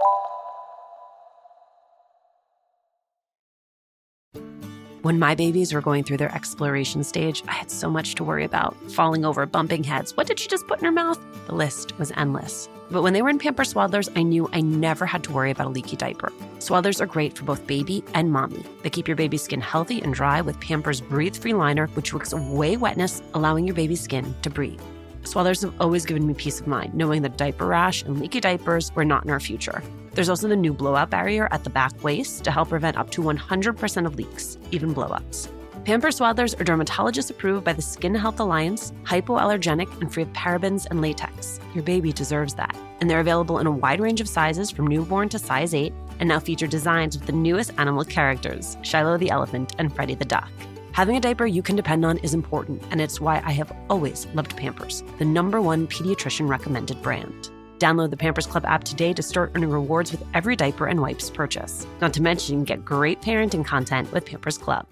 When my babies were going through their exploration stage, I had so much to worry about. Falling over, bumping heads. What did she just put in her mouth? The list was endless. But when they were in Pampers Swaddlers, I knew I never had to worry about a leaky diaper. Swaddlers are great for both baby and mommy. They keep your baby's skin healthy and dry with Pampers Breathe-Free Liner, which wicks away wetness, allowing your baby's skin to breathe. Swaddlers have always given me peace of mind, knowing that diaper rash and leaky diapers were not in our future. There's also the new blowout barrier at the back waist to help prevent up to 100% of leaks, even blowouts. Pampers Swaddlers are dermatologist approved by the Skin Health Alliance, hypoallergenic, and free of parabens and latex. Your baby deserves that. And they're available in a wide range of sizes from newborn to size 8, and now feature designs with the newest animal characters, Shiloh the elephant and Freddie the duck. Having a diaper you can depend on is important, and it's why I have always loved Pampers, the #1 pediatrician recommended brand. Download the Pampers Club app today to start earning rewards with every diaper and wipes purchase. Not to mention, you can get great parenting content with Pampers Club.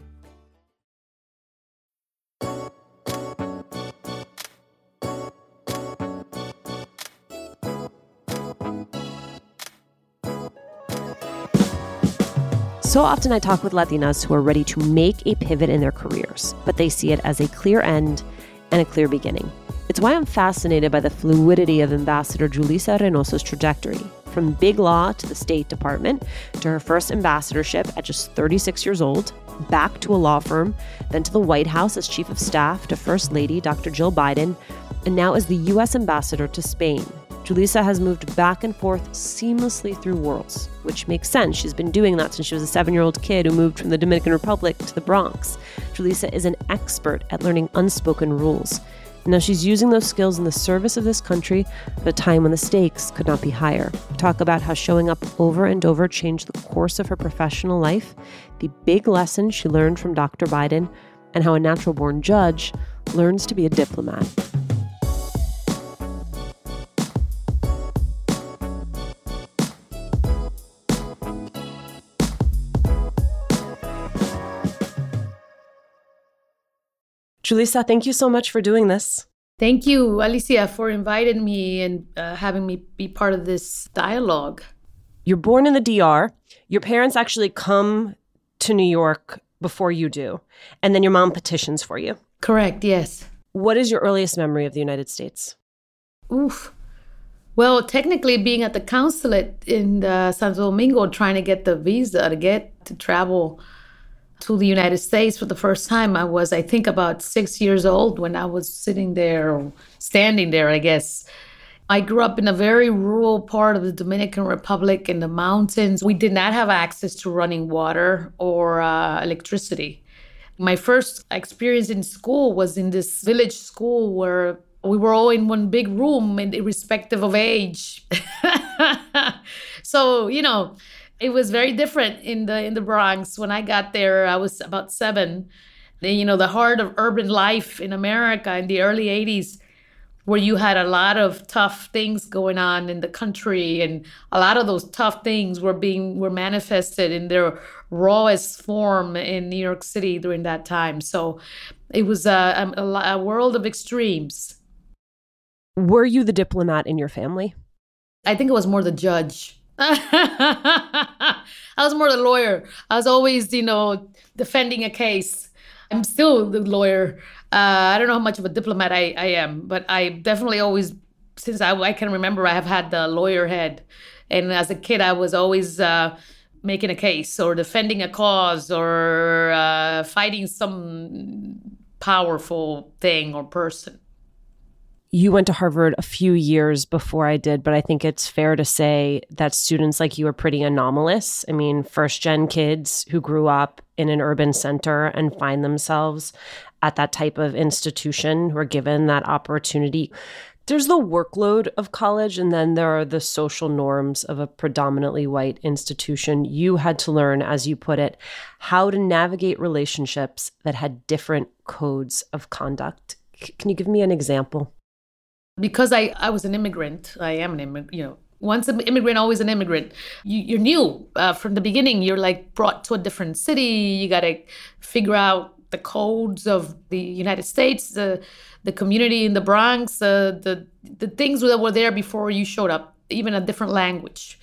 So often I talk with Latinas who are ready to make a pivot in their careers, but they see it as a clear end and a clear beginning. It's why I'm fascinated by the fluidity of Ambassador Julissa Reynoso's trajectory, from big law to the State Department, to her first ambassadorship at just 36 years old, back to a law firm, then to the White House as Chief of Staff to First Lady Dr. Jill Biden, and now as the U.S. Ambassador to Spain. Julissa has moved back and forth seamlessly through worlds, which makes sense. She's been doing that since she was a 7-year-old kid who moved from the Dominican Republic to the Bronx. Julissa is an expert at learning unspoken rules. And now she's using those skills in the service of this country at a time when the stakes could not be higher. We talk about how showing up over and over changed the course of her professional life, the big lesson she learned from Dr. Biden, and how a natural-born judge learns to be a diplomat. Julissa, thank you so much for doing this. Thank you, Alicia, for inviting me and having me be part of this dialogue. You're born in the DR. Your parents actually come to New York before you do, and then your mom petitions for you. Correct, yes. What is your earliest memory of the United States? Oof. Well, technically being at the consulate in Santo Domingo, trying to get the visa to travel to the United States for the first time. I was, I think, about 6 years old when I was sitting there, or standing there, I guess. I grew up in a very rural part of the Dominican Republic in the mountains. We did not have access to running water or electricity. My first experience in school was in this village school where we were all in one big room, irrespective of age. So, it was very different in the Bronx. When I got there, I was about 7. The heart of urban life in America in the early 80s, where you had a lot of tough things going on in the country, and a lot of those tough things were manifested in their rawest form in New York City during that time. So it was a world of extremes. Were you the diplomat in your family? I think it was more the judge. I was more the lawyer. I was always, defending a case. I'm still the lawyer. I don't know how much of a diplomat I am, but I definitely always, since I can remember, I have had the lawyer head. And as a kid, I was always making a case or defending a cause or fighting some powerful thing or person. You went to Harvard a few years before I did, but I think it's fair to say that students like you are pretty anomalous. I mean, first-gen kids who grew up in an urban center and find themselves at that type of institution who are given that opportunity. There's the workload of college, and then there are the social norms of a predominantly white institution. You had to learn, as you put it, how to navigate relationships that had different codes of conduct. Can you give me an example? Because I was an immigrant, I am an immigrant, once an immigrant, always an immigrant. You're new from the beginning. You're like brought to a different city. You got to figure out the codes of the United States, the community in the Bronx, the things that were there before you showed up, even a different language.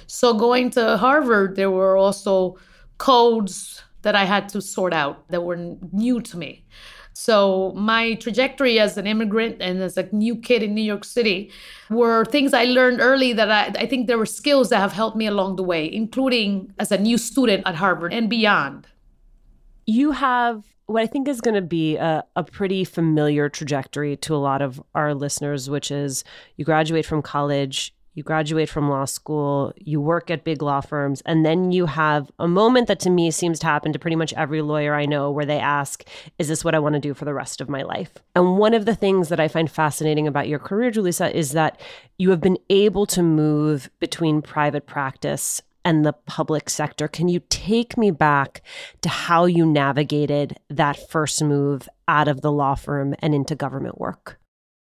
So going to Harvard, there were also codes that I had to sort out that were new to me. So my trajectory as an immigrant and as a new kid in New York City were things I learned early that I think there were skills that have helped me along the way, including as a new student at Harvard and beyond. You have what I think is going to be a pretty familiar trajectory to a lot of our listeners, which is you graduate from college, you graduate from law school, you work at big law firms, and then you have a moment that to me seems to happen to pretty much every lawyer I know where they ask, is this what I want to do for the rest of my life? And one of the things that I find fascinating about your career, Julissa, is that you have been able to move between private practice and the public sector. Can you take me back to how you navigated that first move out of the law firm and into government work?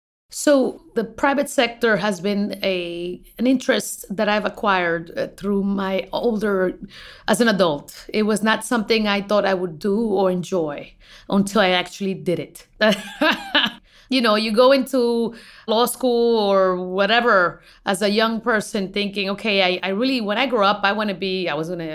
So the private sector has been an interest that I've acquired through my as an adult. It was not something I thought I would do or enjoy until I actually did it. You know, you go into law school or whatever as a young person thinking, okay, I really, when I grow up, I wanted to be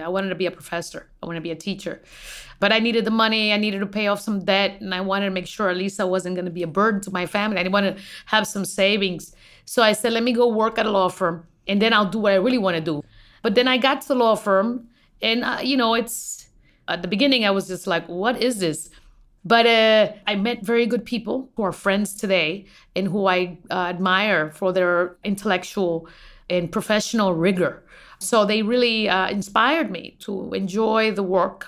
a professor. I want to be a teacher. But I needed the money. I needed to pay off some debt. And I wanted to make sure at least I wasn't going to be a burden to my family. I wanted to have some savings. So I said, let me go work at a law firm and then I'll do what I really want to do. But then I got to the law firm and, it's at the beginning, I was just like, what is this? But I met very good people who are friends today and who I admire for their intellectual and professional rigor. So they really inspired me to enjoy the work.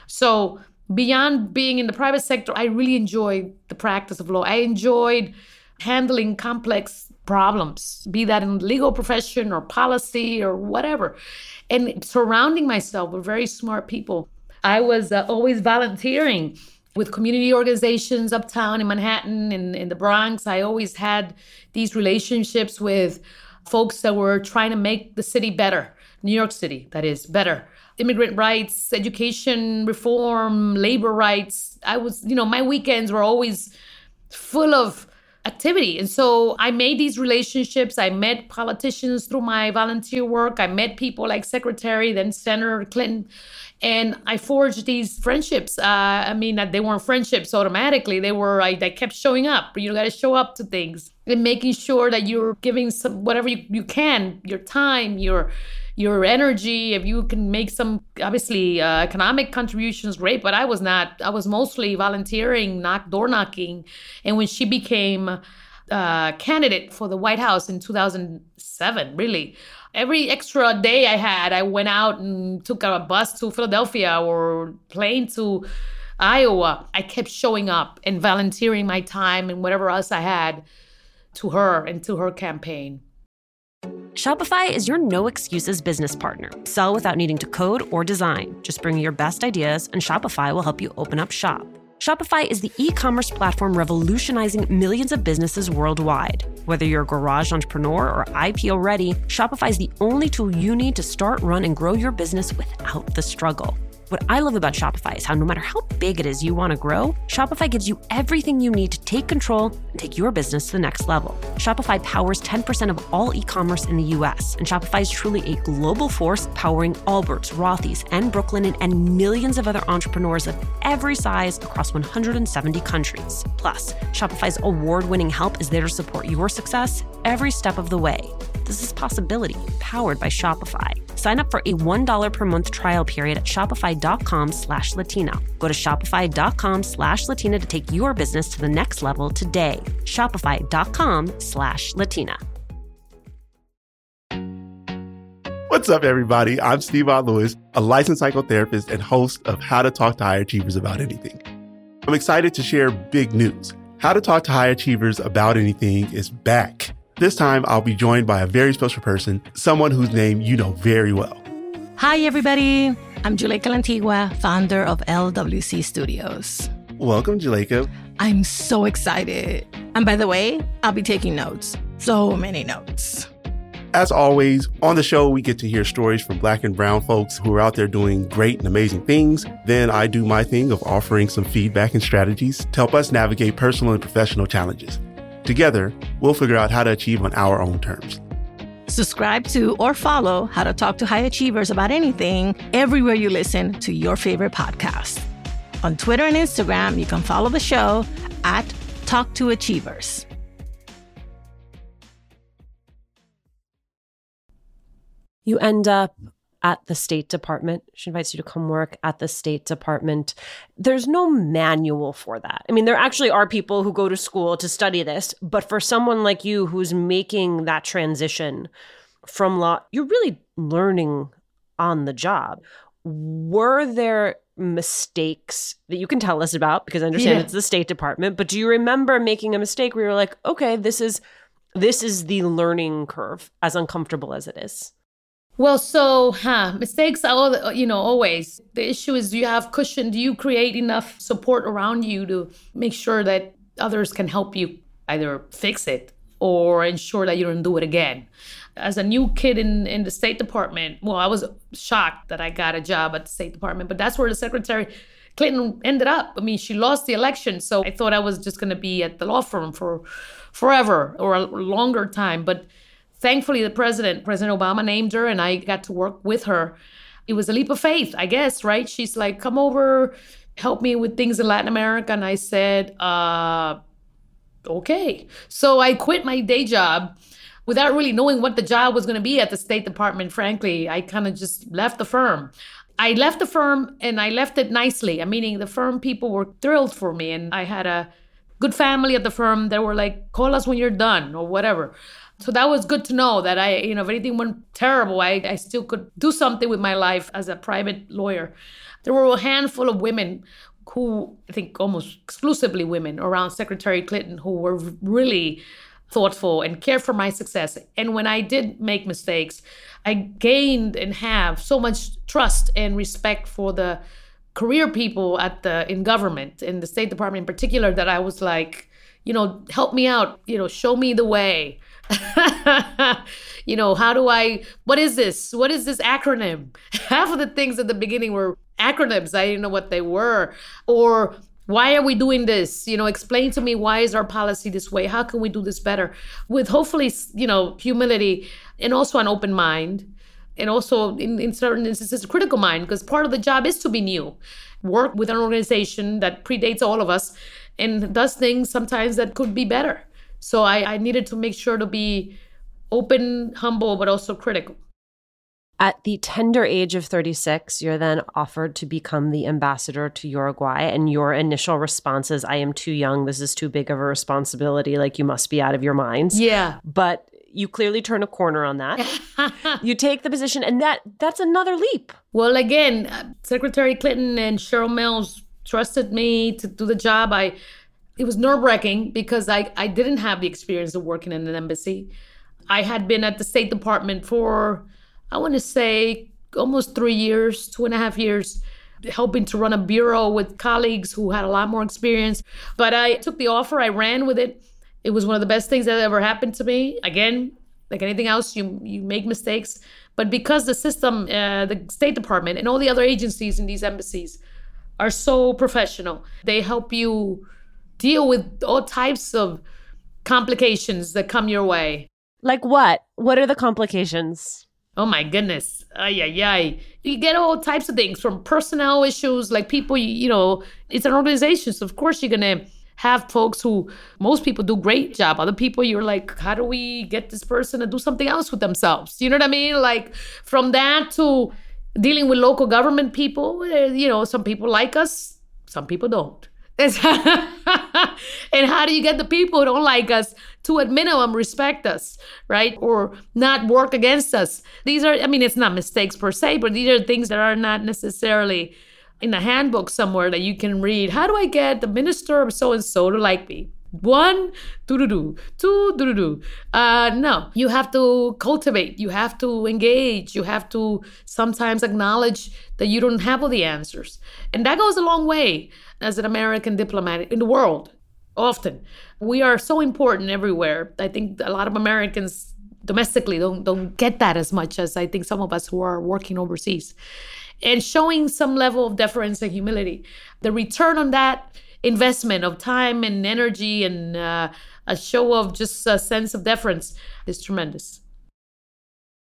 So beyond being in the private sector, I really enjoyed the practice of law. I enjoyed handling complex problems, be that in the legal profession or policy or whatever, and surrounding myself with very smart people. I was always volunteering with community organizations uptown in Manhattan and in the Bronx. I always had these relationships with folks that were trying to make the city better, New York City, that is, better. Immigrant rights, education reform, labor rights. My weekends were always full of activity. And so I made these relationships. I met politicians through my volunteer work. I met people like Secretary, then Senator Clinton. And I forged these friendships. They weren't friendships automatically. They were, I kept showing up. You got to show up to things and making sure that you're giving some, whatever you can, your time, your energy. If you can make some, obviously, economic contributions, great. But I was not. I was mostly volunteering, door knocking. And when she became candidate for the White House in 2007, really, every extra day I had, I went out and took a bus to Philadelphia or plane to Iowa. I kept showing up and volunteering my time and whatever else I had to her and to her campaign. Shopify is your no excuses business partner. Sell without needing to code or design. Just bring your best ideas and Shopify will help you open up shop. Shopify is the e-commerce platform revolutionizing millions of businesses worldwide. Whether you're a garage entrepreneur or IPO ready, Shopify is the only tool you need to start, run, and grow your business without the struggle. What I love about Shopify is how no matter how big it is you want to grow, Shopify gives you everything you need to take control and take your business to the next level. Shopify powers 10% of all e-commerce in the US, and Shopify is truly a global force powering Allbirds, Rothy's, and Brooklinen, and millions of other entrepreneurs of every size across 170 countries. Plus, Shopify's award-winning help is there to support your success every step of the way. This is Possibility, powered by Shopify. Sign up for a $1 per month trial period at shopify.com/Latina. Go to shopify.com/Latina to take your business to the next level today. Shopify.com/Latina. What's up, everybody? I'm Steve Lewis, a licensed psychotherapist and host of How to Talk to High Achievers About Anything. I'm excited to share big news. How to Talk to High Achievers About Anything is back. This time, I'll be joined by a very special person, someone whose name you know very well. Hi, everybody. I'm Juleyka Lantigua, founder of LWC Studios. Welcome, Juleyka. I'm so excited. And by the way, I'll be taking notes. So many notes. As always, on the show, we get to hear stories from Black and brown folks who are out there doing great and amazing things. Then I do my thing of offering some feedback and strategies to help us navigate personal and professional challenges. Together, we'll figure out how to achieve on our own terms. Subscribe to or follow How to Talk to High Achievers About Anything everywhere you listen to your favorite podcast. On Twitter and Instagram, you can follow the show at Talk to Achievers. You end up at the State Department. She invites you to come work at the State Department. There's no manual for that. I mean, there actually are people who go to school to study this, but for someone like you who's making that transition from law, you're really learning on the job. Were there mistakes that you can tell us about? Because I understand it's the State Department, but do you remember making a mistake where you're like, okay, this is the learning curve, as uncomfortable as it is? Well, so mistakes are, always. The issue is, do you have cushion? Do you create enough support around you to make sure that others can help you either fix it or ensure that you don't do it again? As a new kid in the State Department, well, I was shocked that I got a job at the State Department, but that's where the Secretary Clinton ended up. I mean, she lost the election, so I thought I was just going to be at the law firm for forever or a longer time, but thankfully, President Obama named her and I got to work with her. It was a leap of faith, I guess, right? She's like, come over, help me with things in Latin America. And I said, okay. So I quit my day job without really knowing what the job was going to be at the State Department, frankly. I kind of just left the firm. I left the firm and I left it nicely. Meaning the firm people were thrilled for me. And I had a good family at the firm that were like, call us when you're done or whatever. So that was good to know that if anything went terrible, I still could do something with my life as a private lawyer. There were a handful of women who, I think almost exclusively women around Secretary Clinton, who were really thoughtful and cared for my success. And when I did make mistakes, I gained and have so much trust and respect for the career people in government, in the State Department in particular, that I was like, help me out, show me the way. What is this? What is this acronym? Half of the things at the beginning were acronyms. I didn't know what they were. Or why are we doing this? Explain to me, why is our policy this way? How can we do this better? With hopefully, humility and also an open mind. And also in certain instances, a critical mind, because part of the job is to be new. Work with an organization that predates all of us and does things sometimes that could be better. So I needed to make sure to be open, humble, but also critical. At the tender age of 36, you're then offered to become the ambassador to Uruguay. And your initial response is, I am too young. This is too big of a responsibility. Like, you must be out of your minds. Yeah. But you clearly turn a corner on that. You take the position, and that's another leap. Well, again, Secretary Clinton and Cheryl Mills trusted me to do the job. It was nerve-wracking because I didn't have the experience of working in an embassy. I had been at the State Department for, I want to say, almost 3 years, 2.5 years, helping to run a bureau with colleagues who had a lot more experience. But I took the offer, I ran with it. It was one of the best things that ever happened to me. Again, like anything else, you make mistakes. But because the system, the State Department and all the other agencies in these embassies are so professional, they help you deal with all types of complications that come your way. Like what? What are the complications? Oh my goodness. You get all types of things, from personnel issues, like people, it's an organization. So of course you're going to have folks who, most people do a great job. Other people, you're like, how do we get this person to do something else with themselves? You know what I mean? Like, from that to dealing with local government people, some people like us, some people don't. And how do you get the people who don't like us to at minimum respect us, right? Or not work against us? These are, it's not mistakes per se, but these are things that are not necessarily in a handbook somewhere that you can read. How do I get the minister of so-and-so to like me? 1, do-do-do, 2, do-do-do. No, you have to cultivate. You have to engage. You have to sometimes acknowledge that you don't have all the answers. And that goes a long way as an American diplomat in the world. Often, we are so important everywhere. I think a lot of Americans domestically don't get that as much as I think some of us who are working overseas. And showing some level of deference and humility. The return on that investment of time and energy and a show of just a sense of deference is tremendous.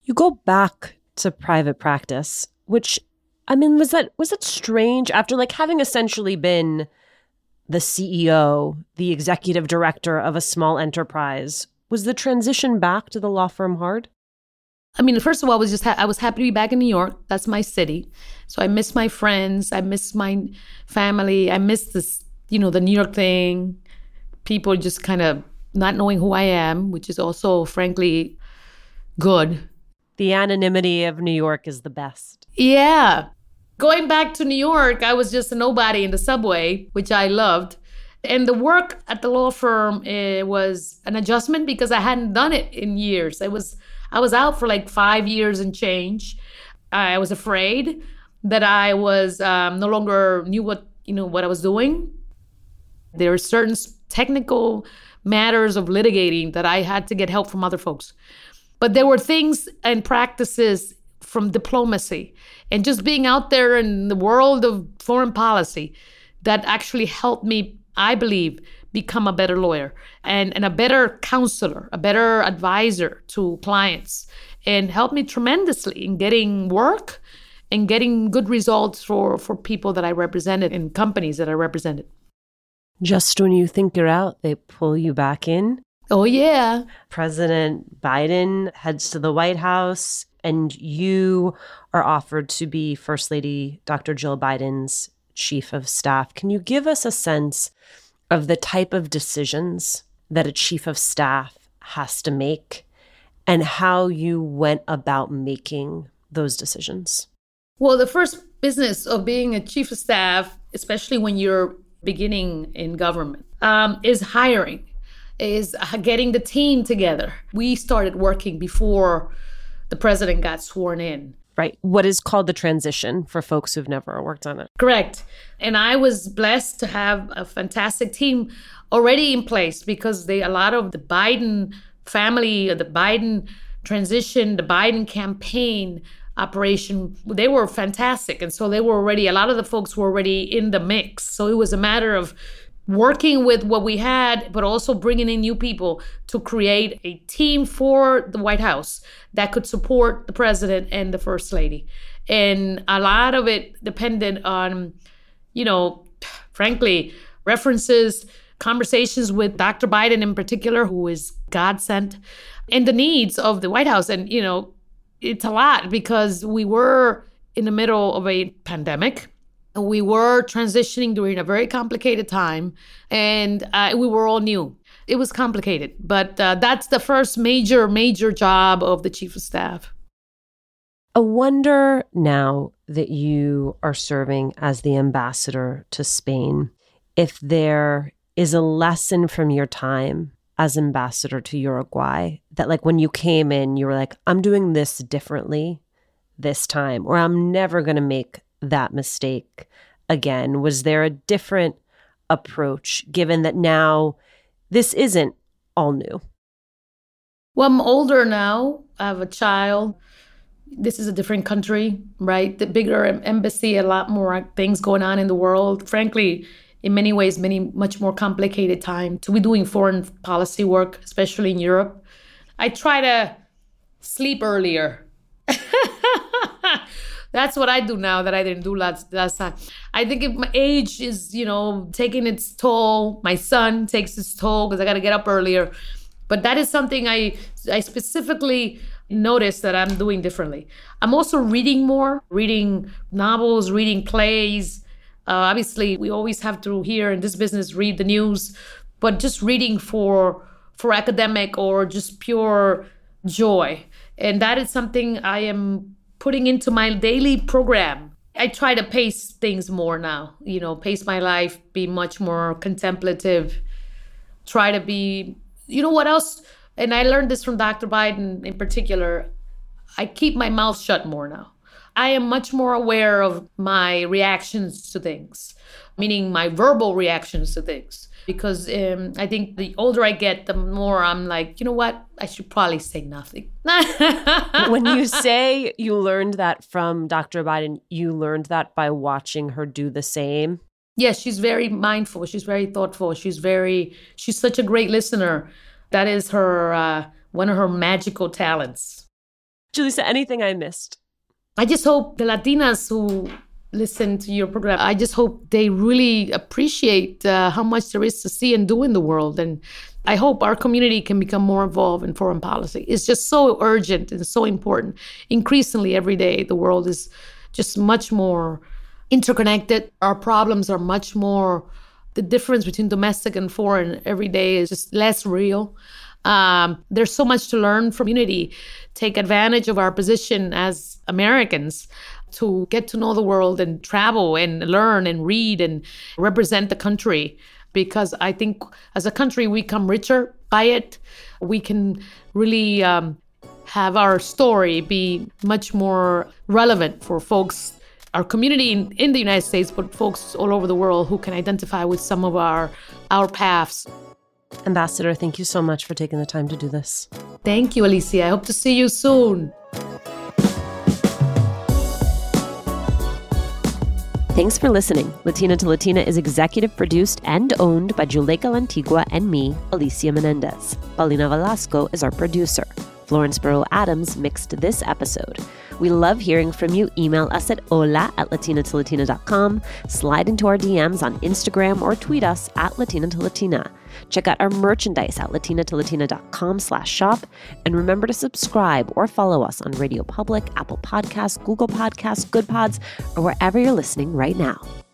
You go back to private practice, which, I mean, was that strange after like having essentially been the CEO, the executive director of a small enterprise? Was the transition back to the law firm hard? I mean, first of all, I was happy to be back in New York. That's my city. So I miss my friends. I miss my family. I miss this, the New York thing. People just kind of not knowing who I am, which is also, frankly, good. The anonymity of New York is the best. Yeah. Going back to New York, I was just a nobody in the subway, which I loved. And the work at the law firm was an adjustment because I hadn't done it in years. I was out for like 5 years and change. I was afraid that I was no longer knew what I was doing. There are certain technical matters of litigating that I had to get help from other folks. But there were things and practices from diplomacy and just being out there in the world of foreign policy that actually helped me, I believe, become a better lawyer and a better counselor, a better advisor to clients, and helped me tremendously in getting work and getting good results for people that I represented and companies that I represented. Just when you think you're out, they pull you back in. Oh, yeah. President Biden heads to the White House, and you are offered to be First Lady Dr. Jill Biden's chief of staff. Can you give us a sense of the type of decisions that a chief of staff has to make and how you went about making those decisions? Well, the first business of being a chief of staff, especially when you're beginning in government, is hiring, is getting the team together. We started working before the president got sworn in. Right. What is called the transition for folks who've never worked on it. Correct. And I was blessed to have a fantastic team already in place because a lot of the Biden family, the Biden transition, the Biden campaign operation, they were fantastic. And so a lot of the folks were already in the mix. So it was a matter of working with what we had, but also bringing in new people to create a team for the White House that could support the president and the first lady. And a lot of it depended on, frankly, references, conversations with Dr. Biden in particular, who is God sent, and the needs of the White House. And, it's a lot because we were in the middle of a pandemic. We were transitioning during a very complicated time, and we were all new. It was complicated, but that's the first major job of the chief of staff. I wonder now that you are serving as the ambassador to Spain, if there is a lesson from your time as ambassador to Uruguay that, like, when you came in, you were like, I'm doing this differently this time, or I'm never going to make that mistake again. Was there a different approach given that now this isn't all new? Well, I'm older now. I have a child. This is a different country, right? The bigger embassy, a lot more things going on in the world. Frankly, in many ways, much more complicated time to be doing foreign policy work, especially in Europe. I try to sleep earlier. That's what I do now that I didn't do last time. I think if my age is, taking its toll, my son takes its toll because I got to get up earlier. But that is something I specifically noticed that I'm doing differently. I'm also reading more, reading novels, reading plays. Obviously, we always have to, here in this business, read the news, but just reading for academic or just pure joy. And that is something I am putting into my daily program. I try to pace things more now, pace my life, be much more contemplative, try to be, what else? And I learned this from Dr. Biden in particular. I keep my mouth shut more now. I am much more aware of my reactions to things, meaning my verbal reactions to things. Because I think the older I get, the more I'm like, you know what? I should probably say nothing. When you say you learned that from Dr. Biden, you learned that by watching her do the same? Yes, she's very mindful. She's very thoughtful. She's such a great listener. That is her one of her magical talents. Julissa, anything I missed? I just hope the Latinas who listen to your program, I just hope they really appreciate how much there is to see and do in the world. And I hope our community can become more involved in foreign policy. It's just so urgent and so important. Increasingly every day, the world is just much more interconnected. Our problems are much more, the difference between domestic and foreign every day is just less real. There's so much to learn from unity. Take advantage of our position as Americans to get to know the world and travel and learn and read and represent the country. Because I think as a country, we come richer by it. We can really have our story be much more relevant for folks, our community in the United States, but folks all over the world who can identify with some of our paths. Ambassador, thank you so much for taking the time to do this. Thank you, Alicia. I hope to see you soon. Thanks for listening. Latina to Latina is executive produced and owned by Juleyka Lantigua and me, Alicia Menendez. Paulina Velasco is our producer. Florence Burrow Adams mixed this episode. We love hearing from you. Email us at hola@latinatolatina.com, slide into our DMs on Instagram, or tweet us at Latina to Latina. Check out our merchandise at latinatolatina.com/shop. And remember to subscribe or follow us on Radio Public, Apple Podcasts, Google Podcasts, Good Pods, or wherever you're listening right now.